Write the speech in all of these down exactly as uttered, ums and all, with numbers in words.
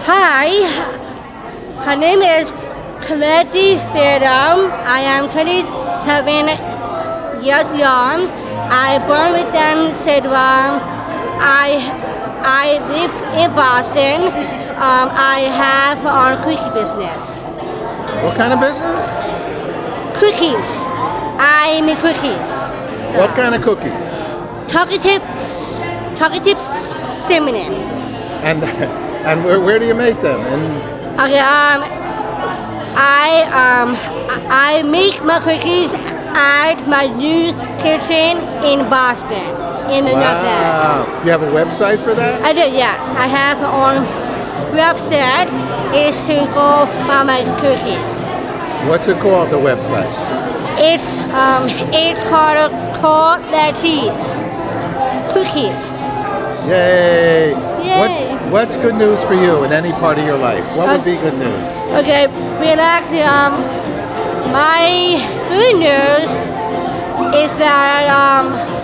Hi, her name is Kennedy Fairdown. I am twenty-seven years young. I born with Down syndrome. I I live in Boston. Um, I have my own cookie business. What kind of business? Cookies. I make cookies. So, What kind of cookies? Chocolate tips, chocolate tips, cinnamon. And and where, where do you make them? And Okay. Um, I um I make my cookies at my new kitchen in Boston, in the North End. wow, you have a website for that? I do. Yes, I have my own website. Is to go buy my cookies. What's it called? The website? It's um it's called Cold Lettuce Cookies. Yay! Yay. What's what's good news for you in any part of your life? What would be good news? Okay, relax. Um, my good news is that um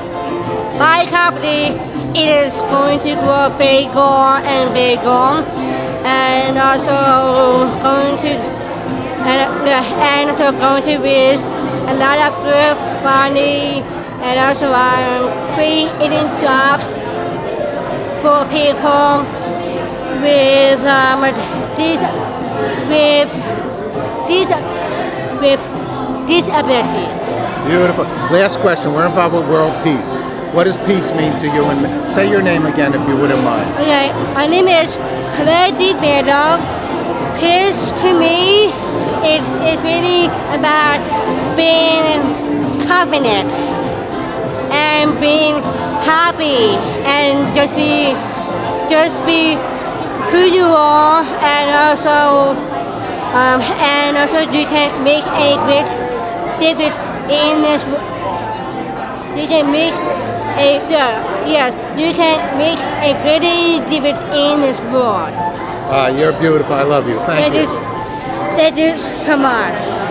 my company it is going to grow bigger and bigger, and also going to and and also going to raise a lot of good money, and also um creating jobs for people with um these with these with disabilities. Beautiful. Last question. We're involved with world peace. What does peace mean to you? And say your name again if you wouldn't mind. Okay, my name is Kennedy Fairdown. Peace to me it's it's really about being confident and being happy and just be just be who you are, and also um, and also you can make a great difference in this wo- you can make a yeah, yes you can make a great difference in this world. Uh, you're beautiful. I love you. Thank Thank you. you, thank you so much.